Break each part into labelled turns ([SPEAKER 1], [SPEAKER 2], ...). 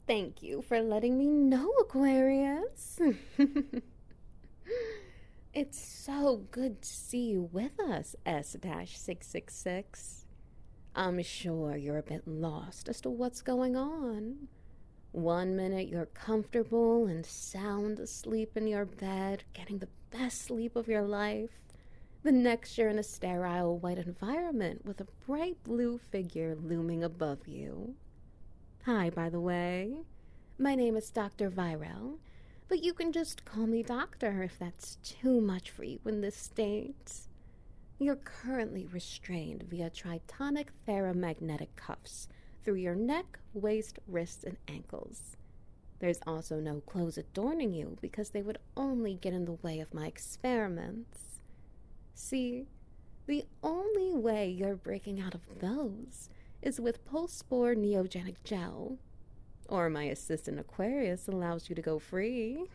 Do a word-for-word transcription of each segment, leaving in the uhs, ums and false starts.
[SPEAKER 1] Thank you for letting me know, Aquarius. It's so good to see you with us, S six six six. I'm sure you're a bit lost as to what's going on. One minute you're comfortable and sound asleep in your bed, getting the best sleep of your life. The next you're in a sterile white environment with a bright blue figure looming above you. Hi, by the way. My name is Doctor Virel, but you can just call me Doctor if that's too much for you in this state. You're currently restrained via tritonic ferromagnetic cuffs through your neck, waist, wrists, and ankles. There's also no clothes adorning you because they would only get in the way of my experiments. See, the only way you're breaking out of those is with Pulsepore Neogenic Gel. Or my assistant Aquarius allows you to go free.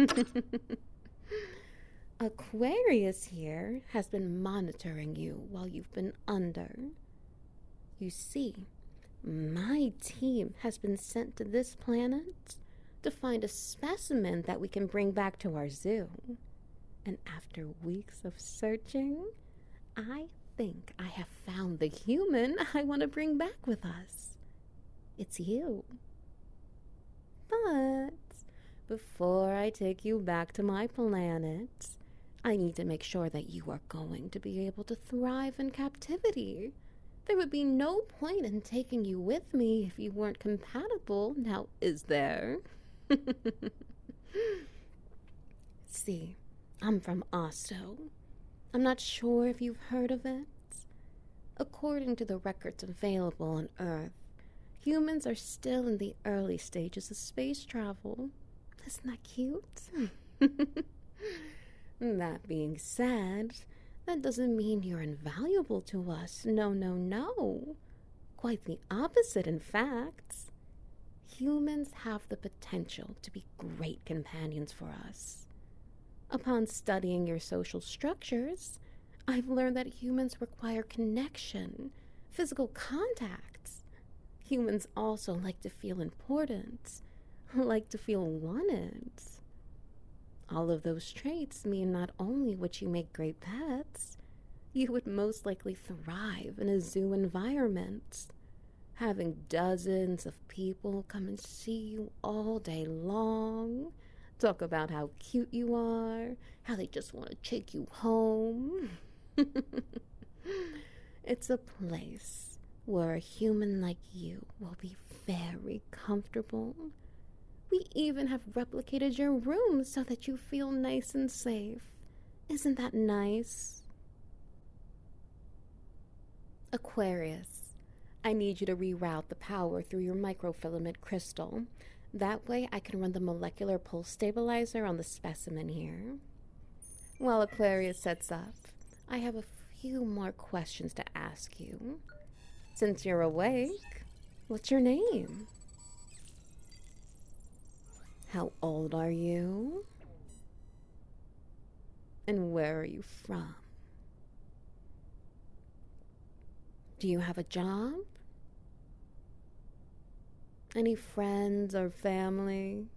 [SPEAKER 1] Aquarius here has been monitoring you while you've been under. You see, my team has been sent to this planet to find a specimen that we can bring back to our zoo. And after weeks of searching, I think I have found the human I want to bring back with us. It's you. But before I take you back to my planet, I need to make sure that you are going to be able to thrive in captivity. There would be no point in taking you with me if you weren't compatible, now is there? See, I'm from Osto. I'm not sure if you've heard of it. According to the records available on Earth, humans are still in the early stages of space travel. Isn't that cute? That being said, that doesn't mean you're invaluable to us. No, no, no. Quite the opposite, in fact. Humans have the potential to be great companions for us. Upon studying your social structures, I've learned that humans require connection, physical contact. Humans also like to feel important, like to feel wanted. All of those traits mean not only would you make great pets, you would most likely thrive in a zoo environment. Having dozens of people come and see you all day long, talk about how cute you are, how they just want to take you home. It's a place where a human like you will be very comfortable. We even have replicated your room so that you feel nice and safe. Isn't that nice? Aquarius, I need you to reroute the power through your microfilament crystal. That way I can run the molecular pulse stabilizer on the specimen here. While Aquarius sets up, I have a few more questions to ask you. Since you're awake, what's your name? How old are you? And where are you from? Do you have a job? Any friends or family?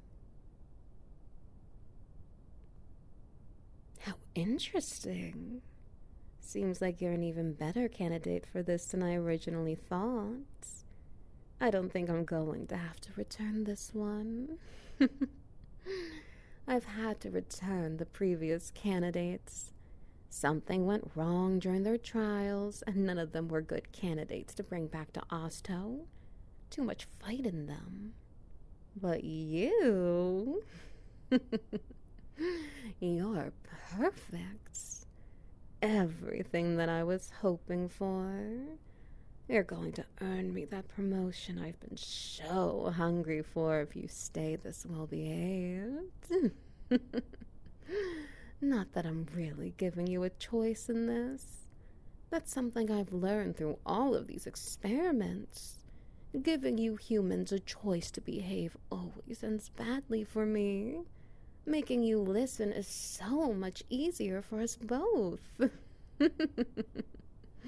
[SPEAKER 1] How interesting. Seems like you're an even better candidate for this than I originally thought. I don't think I'm going to have to return this one. I've had to return the previous candidates. Something went wrong during their trials, and none of them were good candidates to bring back to Osto. Too much fight in them. But you... you're perfect. Everything that I was hoping for. You're going to earn me that promotion I've been so hungry for if you stay this well behaved. Not that I'm really giving you a choice in this. That's something I've learned through all of these experiments. Giving you humans a choice to behave always ends badly for me. Making you listen is so much easier for us both.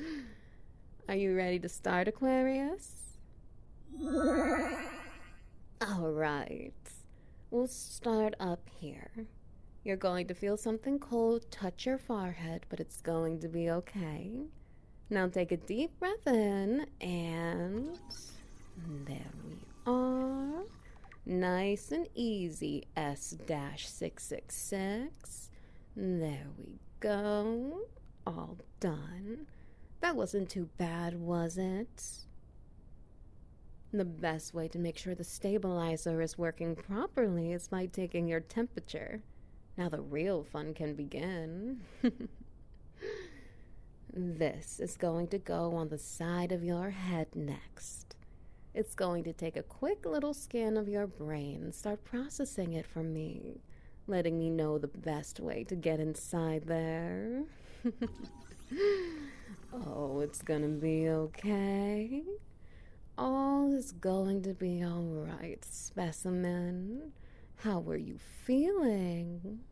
[SPEAKER 1] Are you ready to start, Aquarius? All right. We'll start up here. You're going to feel something cold touch your forehead, but it's going to be okay. Now take a deep breath in, and there we are. Nice and easy, S six six six. There we go. All done. That wasn't too bad, was it? The best way to make sure the stabilizer is working properly is by taking your temperature. Now the real fun can begin. This is going to go on the side of your head next. It's going to take a quick little scan of your brain and start processing it for me, letting me know the best way to get inside there. Oh, it's gonna be okay. All is going to be all right, specimen. How are you feeling?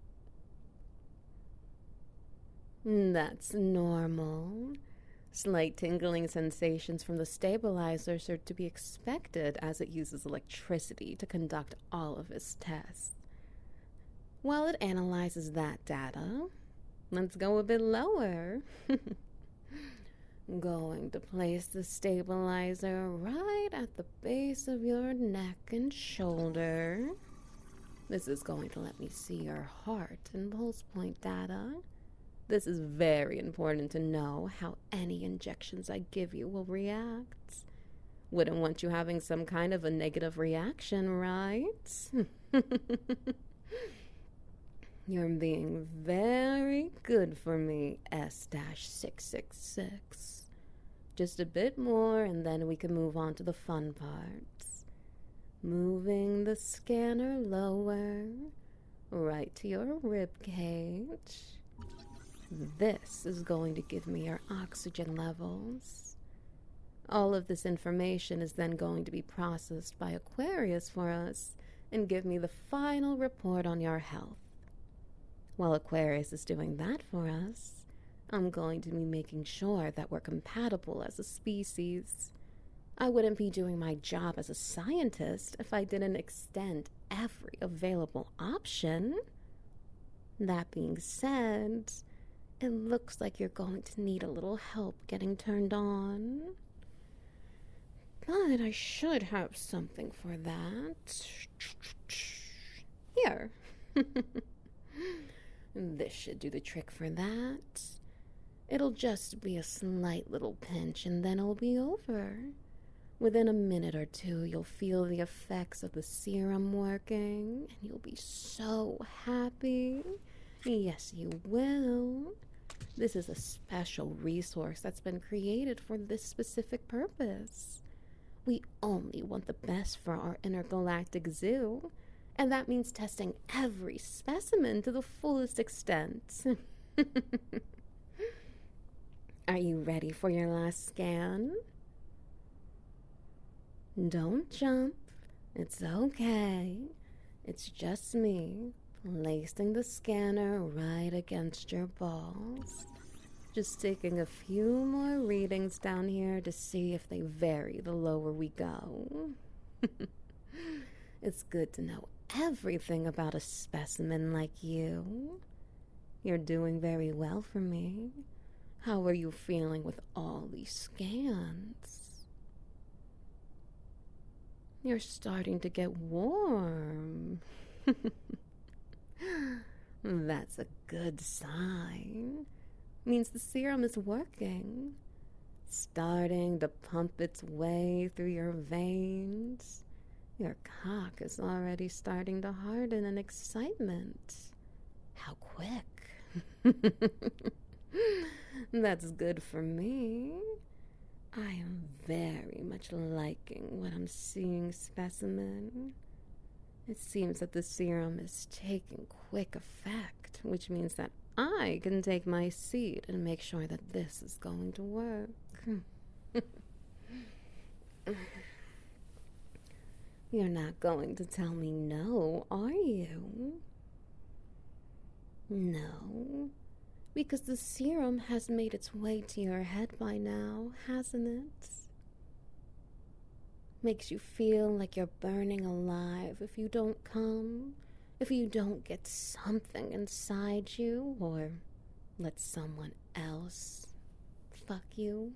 [SPEAKER 1] That's normal. Slight tingling sensations from the stabilizers are to be expected as it uses electricity to conduct all of its tests. While it analyzes that data, let's go a bit lower. Going to place the stabilizer right at the base of your neck and shoulder. This is going to let me see your heart and pulse point data. This is very important to know how any injections I give you will react. Wouldn't want you having some kind of a negative reaction, right? You're being very good for me, S six six six. Just a bit more and then we can move on to the fun parts. Moving the scanner lower, right to your rib cage. This is going to give me your oxygen levels. All of this information is then going to be processed by Aquarius for us and give me the final report on your health. While Aquarius is doing that for us, I'm going to be making sure that we're compatible as a species. I wouldn't be doing my job as a scientist if I didn't extend every available option. That being said, it looks like you're going to need a little help getting turned on. But I should have something for that. Here. This should do the trick for that. It'll just be a slight little pinch and then it'll be over. Within a minute or two, you'll feel the effects of the serum working and you'll be so happy. Yes, you will. This is a special resource that's been created for this specific purpose. We only want the best for our intergalactic zoo, and that means testing every specimen to the fullest extent. Are you ready for your last scan? Don't jump. It's okay. It's just me placing the scanner right against your balls. Just taking a few more readings down here to see if they vary the lower we go. It's good to know everything about a specimen like you. You're doing very well for me. How are you feeling with all these scans? You're starting to get warm. That's a good sign. Means the serum is working. Starting to pump its way through your veins. Your cock is already starting to harden in excitement. How quick. That's good for me. I am very much liking what I'm seeing, specimen. It seems that the serum is taking quick effect, which means that I can take my seat and make sure that this is going to work. You're not going to tell me no, are you? No, because the serum has made its way to your head by now, hasn't it? Makes you feel like you're burning alive if you don't come, if you don't get something inside you, or let someone else fuck you.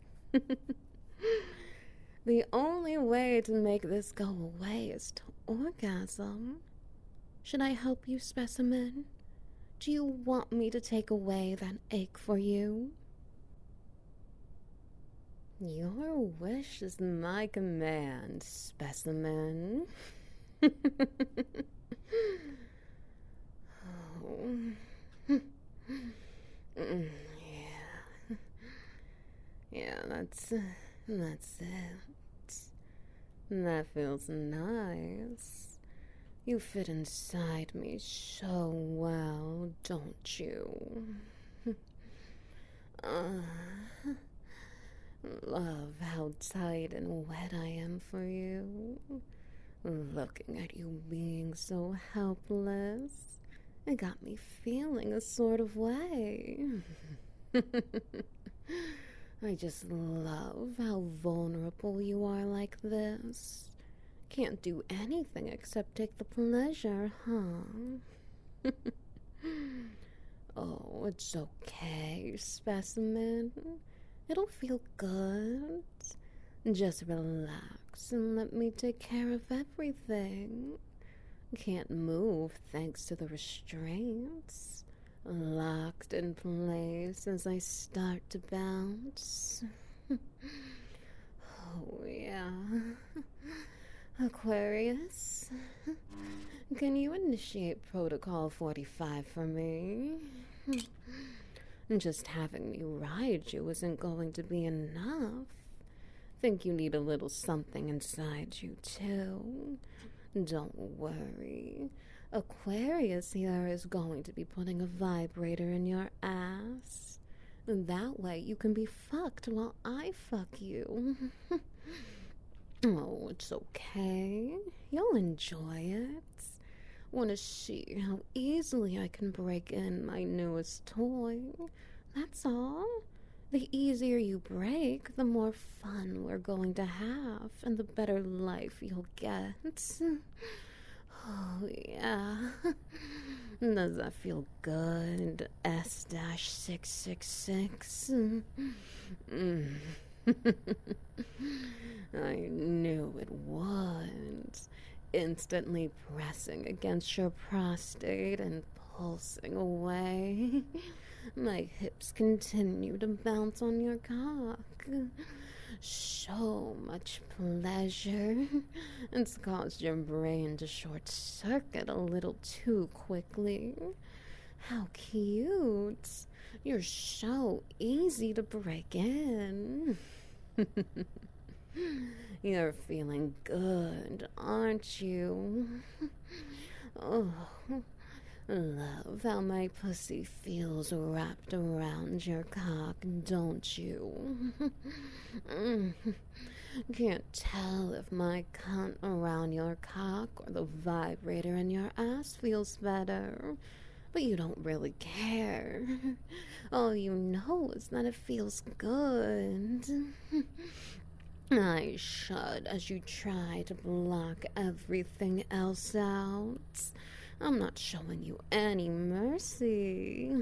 [SPEAKER 1] The only way to make this go away is to orgasm. Should I help you, specimen? Do you want me to take away that ache for you? Your wish is my command, specimen. Oh. Yeah. Yeah, that's that's it. That feels nice. You fit inside me so well, don't you? uh, love how tight and wet I am for you. Looking at you being so helpless, it got me feeling a sort of way. I just love how vulnerable you are like this. Can't do anything except take the pleasure, huh? Oh, it's okay, specimen. It'll feel good. Just relax and let me take care of everything. Can't move thanks to the restraints. Locked in place as I start to bounce. Oh, yeah. Aquarius, can you initiate Protocol forty-five for me? Just having me ride you isn't going to be enough. Think you need a little something inside you, too. Don't worry. Aquarius here is going to be putting a vibrator in your ass. That way you can be fucked while I fuck you. Oh, it's okay. You'll enjoy it. Want to see how easily I can break in my newest toy. That's all. The easier you break, the more fun we're going to have, and the better life you'll get. Oh, yeah. Does that feel good? S six six six. Mm. I knew it would. Instantly pressing against your prostate and pulsing away. My hips continue to bounce on your cock. So much pleasure. It's caused your brain to short circuit a little too quickly. How cute. You're so easy to break in. You're feeling good, aren't you? Oh, love how my pussy feels wrapped around your cock, don't you? Can't tell if my cunt around your cock or the vibrator in your ass feels better. But you don't really care. All you know is that it feels good. I shudder as you try to block everything else out. I'm not showing you any mercy.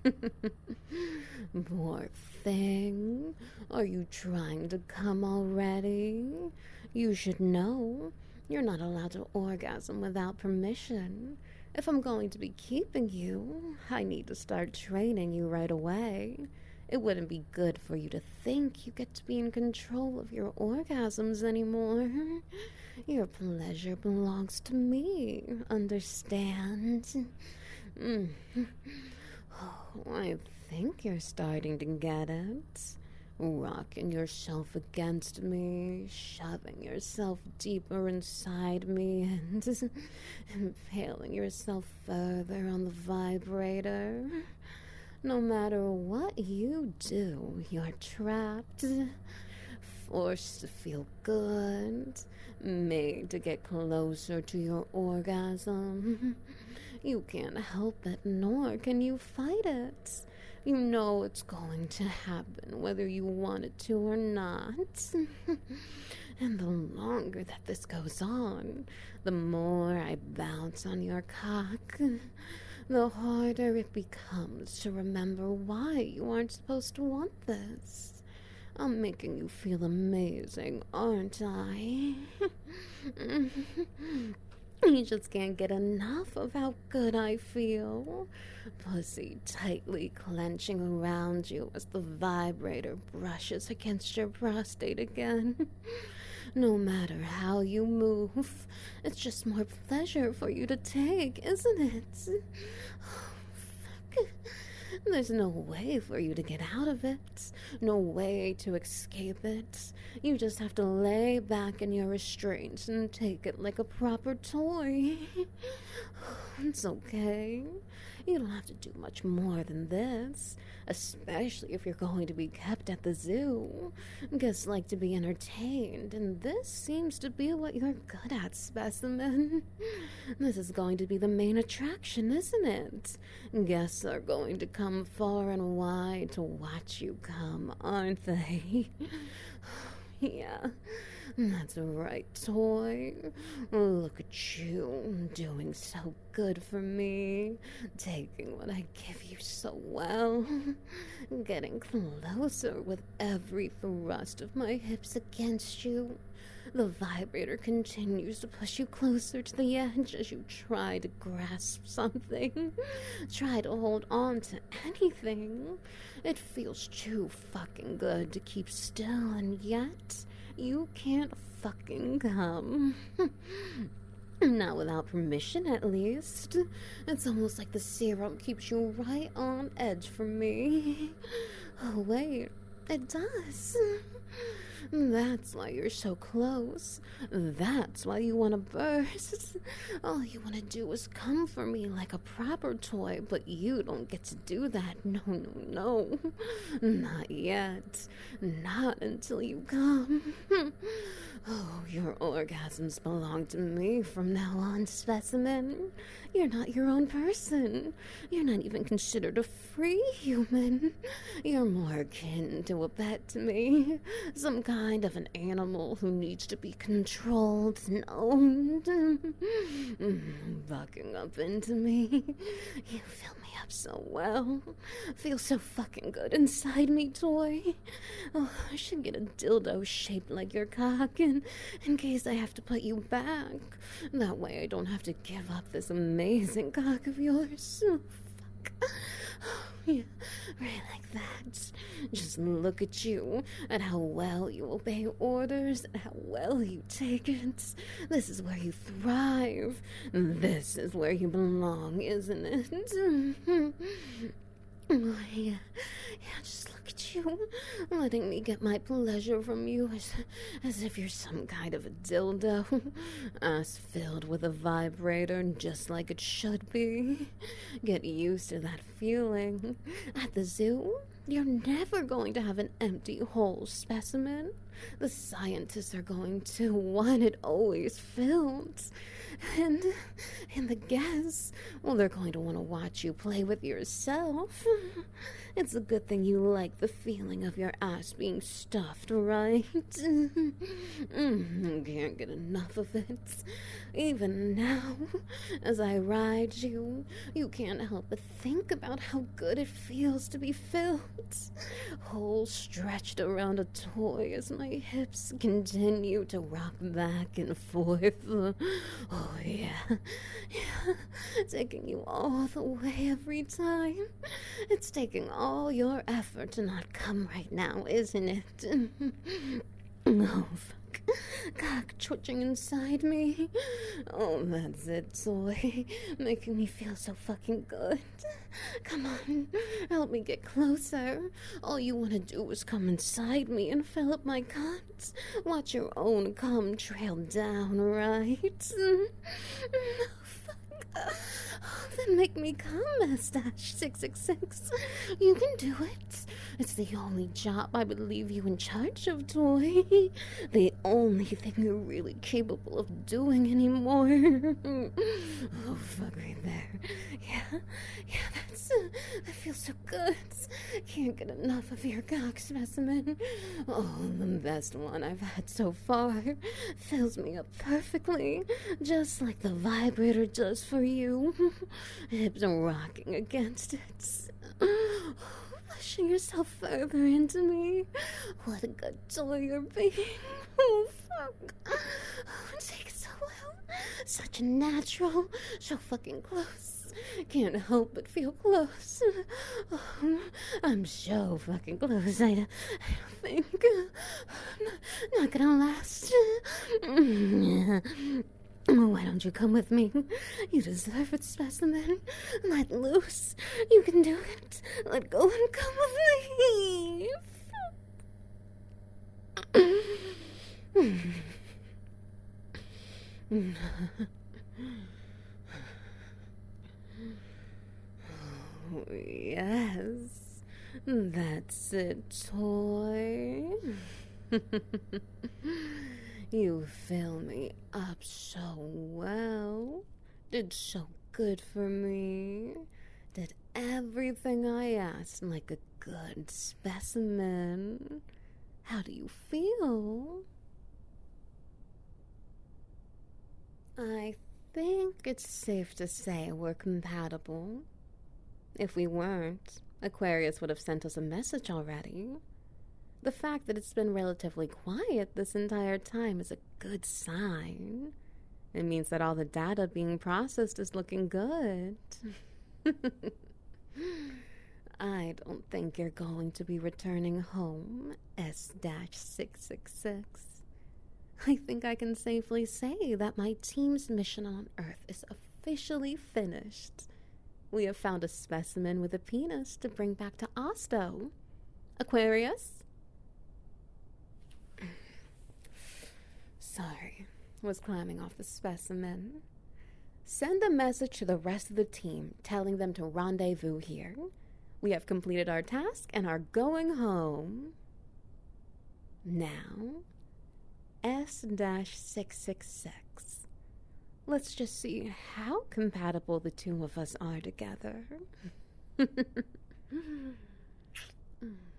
[SPEAKER 1] Poor thing. Are you trying to come already? You should know. You're not allowed to orgasm without permission. If I'm going to be keeping you, I need to start training you right away. It wouldn't be good for you to think you get to be in control of your orgasms anymore. Your pleasure belongs to me, understand? Mm. Oh, I think you're starting to get it. Rocking yourself against me, shoving yourself deeper inside me, and impaling yourself further on the vibrator. No matter what you do, you're trapped, forced to feel good, made to get closer to your orgasm. You can't help it, nor can you fight it. You know it's going to happen whether you want it to or not. And the longer that this goes on, the more I bounce on your cock, the harder it becomes to remember why you aren't supposed to want this. I'm making you feel amazing, aren't I? You just can't get enough of how good I feel. Pussy tightly clenching around you as the vibrator brushes against your prostate again. No matter how you move, it's just more pleasure for you to take, isn't it? Oh, fuck. There's no way for you to get out of it. No way to escape it. You just have to lay back in your restraints and take it like a proper toy. It's okay. You don't have to do much more than this, especially if you're going to be kept at the zoo. Guests like to be entertained, and this seems to be what you're good at, specimen. This is going to be the main attraction, isn't it? Guests are going to come far and wide to watch you come, aren't they? Yeah, that's right, toy. Look at you, doing so good for me, taking what I give you so well, getting closer with every thrust of my hips against you. The vibrator continues to push you closer to the edge as you try to grasp something, try to hold on to anything. It feels too fucking good to keep still, and yet you can't fucking come. Not without permission, at least. It's almost like the serum keeps you right on edge for me. Oh, wait, it does. That's why you're so close. That's why you want to burst. All you want to do is come for me like a proper toy, but you don't get to do that. No, no, no. Not yet. Not until you come. Oh, your orgasms belong to me from now on, specimen. You're not your own person. You're not even considered a free human. You're more akin to a pet to me. Some kind of an animal who needs to be controlled and owned. Bucking up into me. You fill me up so well. Feel so fucking good inside me, toy. Oh, I should get a dildo shaped like your cock in, in case I have to put you back. That way I don't have to give up this amazing cock of yours. Oh, fuck. Yeah, right like that. Just look at you, at how well you obey orders, and how well you take it. This is where you thrive. This is where you belong, isn't it? Oh, yeah, yeah, just look at you, letting me get my pleasure from you as, as if you're some kind of a dildo, ass filled with a vibrator just like it should be. Get used to that feeling. At the zoo, you're never going to have an empty whole specimen. The scientists are going to want it always filled. And, and the guests, well, they're going to want to watch you play with yourself. It's a good thing you like the feeling of your ass being stuffed, right? mm, can't get enough of it. Even now, as I ride you, you can't help but think about how good it feels to be filled. Whole stretched around a toy as my hips continue to rock back and forth. Oh, yeah. Yeah. Taking you all the way every time. It's taking all your effort to not come right now, isn't it? Oh, fuck. Cock twitching inside me. Oh, that's it, toy. Making me feel so fucking good. Come on, help me get closer. All you want to do is come inside me and fill up my cunt. Watch your own cum trail down, right? Oh, fuck. Then make me come, S six six six. You can do it. It's the only job I would leave you in charge of, Toy. The only thing you're really capable of doing anymore. Oh, fuck right there. Yeah, yeah, that's, uh, that feels so good. Can't get enough of your cock specimen. Oh, the best one I've had so far. Fills me up perfectly, just like the vibrator does for you. Hips are rocking against it. Pushing yourself further into me. What a good toy you're being. Oh, fuck. Oh, take it so well. Such a natural. So fucking close. Can't help but feel close. Oh, I'm so fucking close. I, I don't think. Not, not gonna last. Why don't you come with me? You deserve it, specimen. Let loose. You can do it. Let go and come with me. Oh, yes. That's it, toy. You fill me up so well. Did so good for me. Did everything I asked like a good specimen. How do you feel? I think it's safe to say we're compatible. If we weren't, Aquarius would have sent us a message already. The fact that it's been relatively quiet this entire time is a good sign. It means that all the data being processed is looking good. I don't think you're going to be returning home, S six six six. I think I can safely say that my team's mission on Earth is officially finished. We have found a specimen with a penis to bring back to Osto. Aquarius? Sorry, was climbing off the specimen. Send a message to the rest of the team telling them to rendezvous here. We have completed our task and are going home. Now, S six six six. Let's just see how compatible the two of us are together.